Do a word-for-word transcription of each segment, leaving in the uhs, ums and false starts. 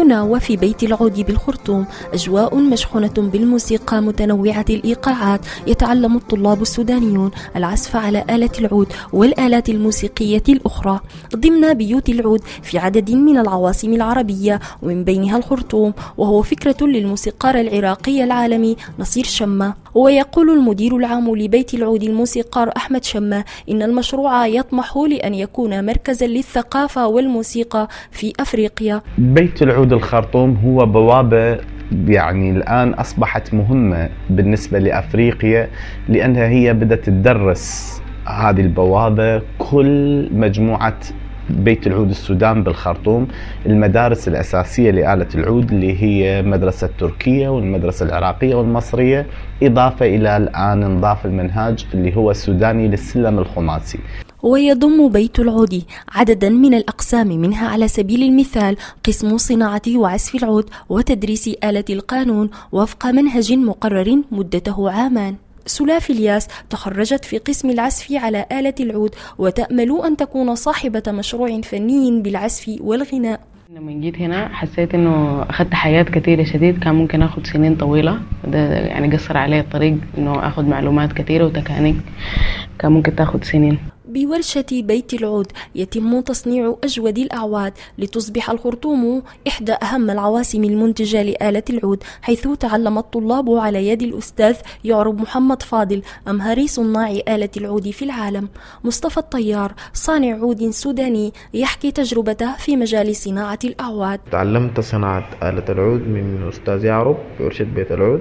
هنا وفي بيت العود بالخرطوم أجواء مشحونة بالموسيقى متنوعة الإيقاعات. يتعلم الطلاب السودانيون العزف على آلة العود والآلات الموسيقية الأخرى ضمن بيوت العود في عدد من العواصم العربية ومن بينها الخرطوم، وهو فكرة للموسيقار العراقي العالمي نصير شمة. ويقول المدير العام لبيت العود الموسيقار أحمد شمة إن المشروع يطمح لأن يكون مركزا للثقافة والموسيقى في أفريقيا. بيت العود الخرطوم هو بوابة يعني الآن أصبحت مهمة بالنسبة لأفريقيا، لأنها هي بدأت تدرس هذه البوابة كل مجموعة بيت العود السودان بالخرطوم، المدارس الأساسية لآلة العود اللي هي مدرسة تركية والمدرسة العراقية والمصرية، إضافة إلى الآن انضاف المنهاج اللي هو السوداني للسلم الخماسي. ويضم بيت العود عددا من الأقسام، منها على سبيل المثال قسم صناعة وعزف العود وتدريس آلة القانون وفق منهج مقرر مدته عامان. سلاف الياس تخرجت في قسم العزف على آلة العود وتأمل أن تكون صاحبة مشروع فني بالعزف والغناء. لما جيت هنا حسيت انه اخذت حاجات كثيره شديد، كان ممكن اخذ سنين طويله، ده يعني قصر علي الطريق انه اخذ معلومات كثيره وتكانيك كان ممكن تاخذ سنين. بورشة بيت العود يتم تصنيع أجود الأعواد لتصبح الخرطوم إحدى أهم العواصم المنتجة لآلة العود، حيث تعلم الطلاب على يد الأستاذ يعرب محمد فاضل أمهر صناع آلة العود في العالم. مصطفى الطيار صانع عود سوداني يحكي تجربته في مجال صناعة الأعواد. تعلمت صناعة آلة العود من أستاذ يعرب في ورشة بيت العود،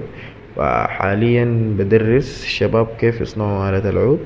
وحاليا بدرس الشباب كيف يصنعوا آلة العود.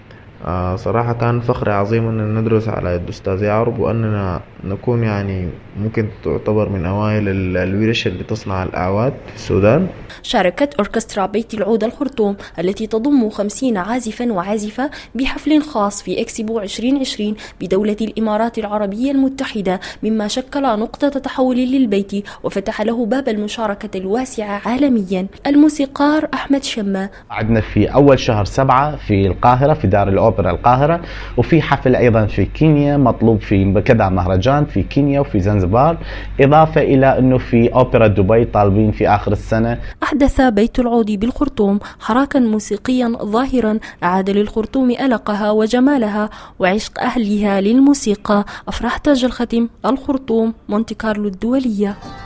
آه صراحة كان فخر عظيم أن ندرس على يد أستاذ يعرب، وأننا نكون يعني ممكن تعتبر من أوائل الورش اللي تصنع الأعواد في السودان. شاركت أوركسترا بيت العود الخرطوم التي تضم خمسين عازفا وعازفة بحفل خاص في إكسبو عشرين عشرين بدولة الإمارات العربية المتحدة، مما شكل نقطة تحول للبيت وفتح له باب المشاركة الواسعة عالميا. الموسيقار أحمد شمة: عندنا في أول شهر سبعة في القاهرة في دار الأوبرا القاهرة، وفي حفل أيضا في كينيا مطلوب في كذا مهرجان في كينيا وفي زنزبار، إضافة إلى أنه في أوبرا دبي طالبين في آخر السنة. أحدث بيت العود بالخرطوم حراكا موسيقيا ظاهرا أعاد للخرطوم ألقها وجمالها وعشق أهلها للموسيقى. أفراح تاج الختم، الخرطوم، مونتي كارلو الدولية.